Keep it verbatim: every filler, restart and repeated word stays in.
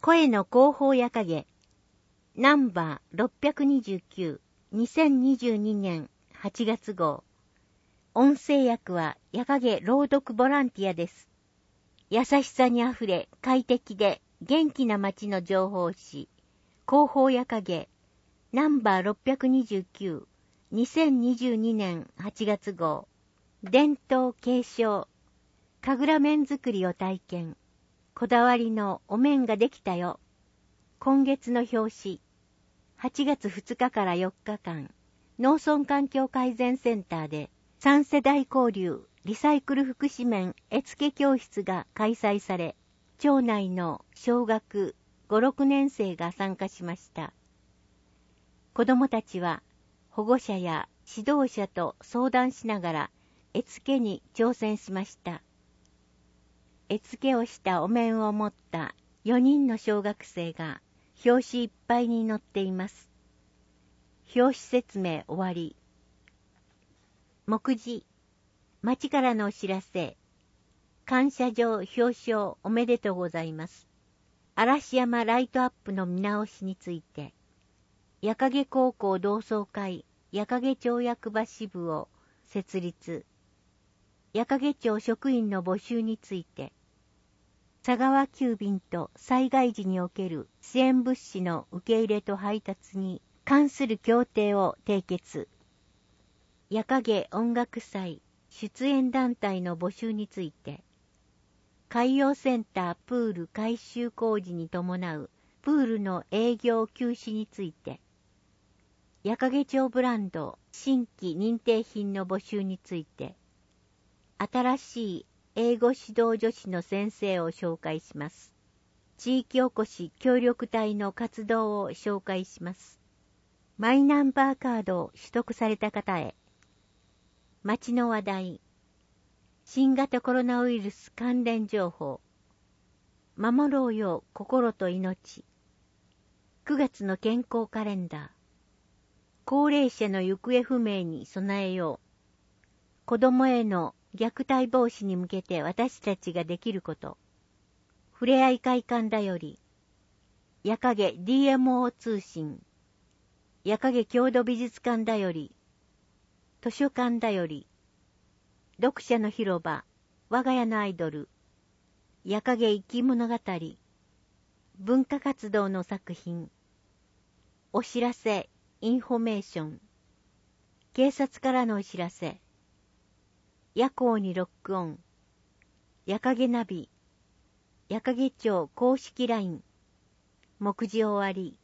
声の広報や影ナンバーろっぴゃくにじゅうきゅう、にせんにじゅうにねんはちがつ号。音声訳はやかげ朗読ボランティアです。優しさにあふれ快適で元気な街の情報誌広報やかげナンバーろっぴゃくにじゅうきゅう、にせんにじゅうにねんはちがつ号。伝統継承神楽面作りを体験。こだわりのお面ができたよ。今月の表紙。はちがつふつかからよっかかん、農村環境改善センターで三世代交流リサイクル福祉面絵付け教室が開催され、町内の小学ご、ろくねんせいが参加しました。子どもたちは保護者や指導者と相談しながら絵付けに挑戦しました。絵付けをしたお面を持ったよにんの小学生が表紙いっぱいに載っています。表紙説明終わり。目次、町からのお知らせ。感謝状表彰おめでとうございます。嵐山ライトアップの見直しについて。矢影高校同窓会矢影町役場支部を設立。矢影町職員の募集について。佐川急便と災害時における支援物資の受け入れと配達に関する協定を締結。矢影音楽祭出演団体の募集について。海洋センタープール改修工事に伴うプールの営業休止について。矢影町ブランド新規認定品の募集について。新しい英語指導助手の先生を紹介します。地域おこし協力隊の活動を紹介します。マイナンバーカードを取得された方へ。町の話題。新型コロナウイルス関連情報。守ろうよ心と命。くがつの健康カレンダー。高齢者の行方不明に備えよう。子供への虐待防止に向けて私たちができること。ふれあい会館だより。矢影 ディーエムオー 通信。矢影郷土美術館だより。図書館だより。読者の広場。我が家のアイドル。矢影生き物語。文化活動の作品。お知らせ。インフォメーション。警察からのお知らせ。夜行にロックオン。矢影ナビ。矢影町公式 ライン。目次終わり。